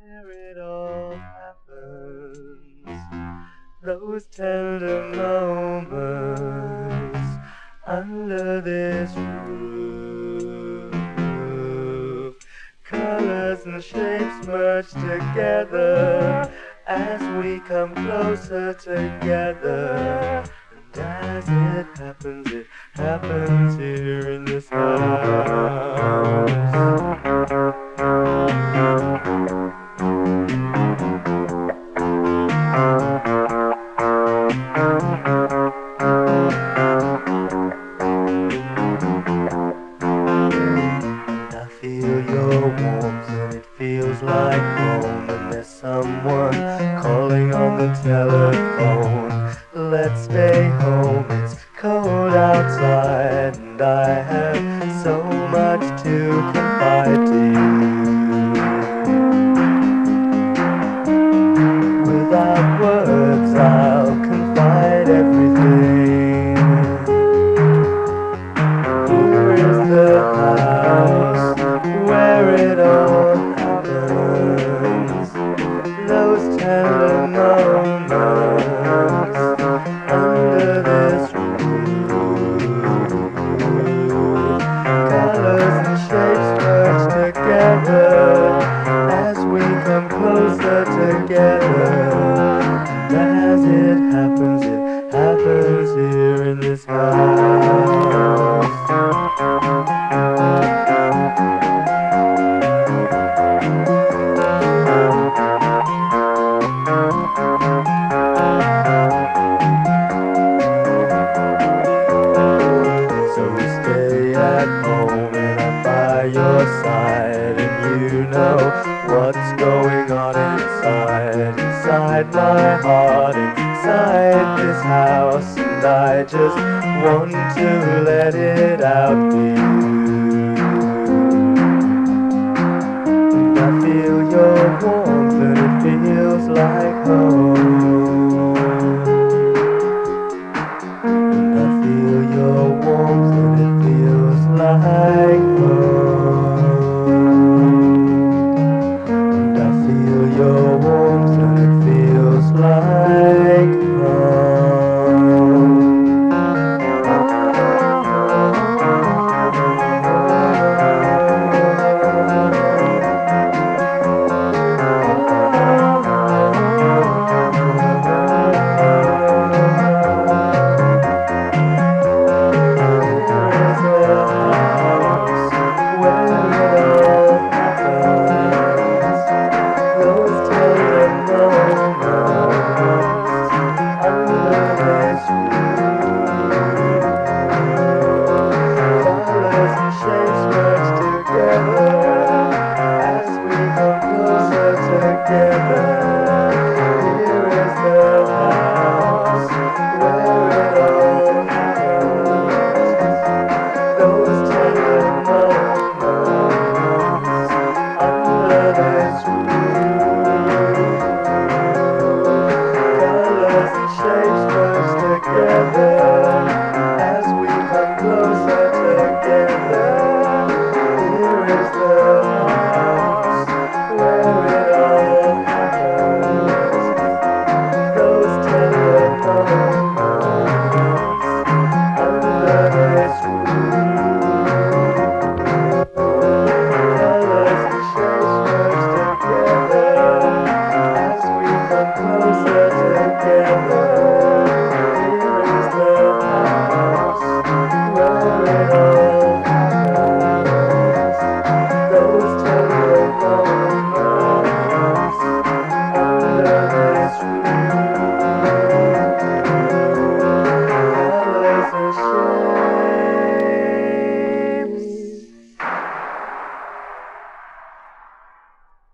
where it all happens. Those tender moments under this roof. Colors and shapes merge together as we come closer together. And as it happens here in this house. And I feel your warmth and it feels like home. And there's someone calling on the telephone. Let's stay home, it's cold outside. And I have so much to confide to you. Without words I'll confide everything. Here is the house where it all happens. Those tender moments under this roof. Colors and shapes merge together as we come closer together. And as it happens here in this house. So we stay at home and I'm by your side. And you know what's going on inside my heart, inside this house. And I just want to let it out,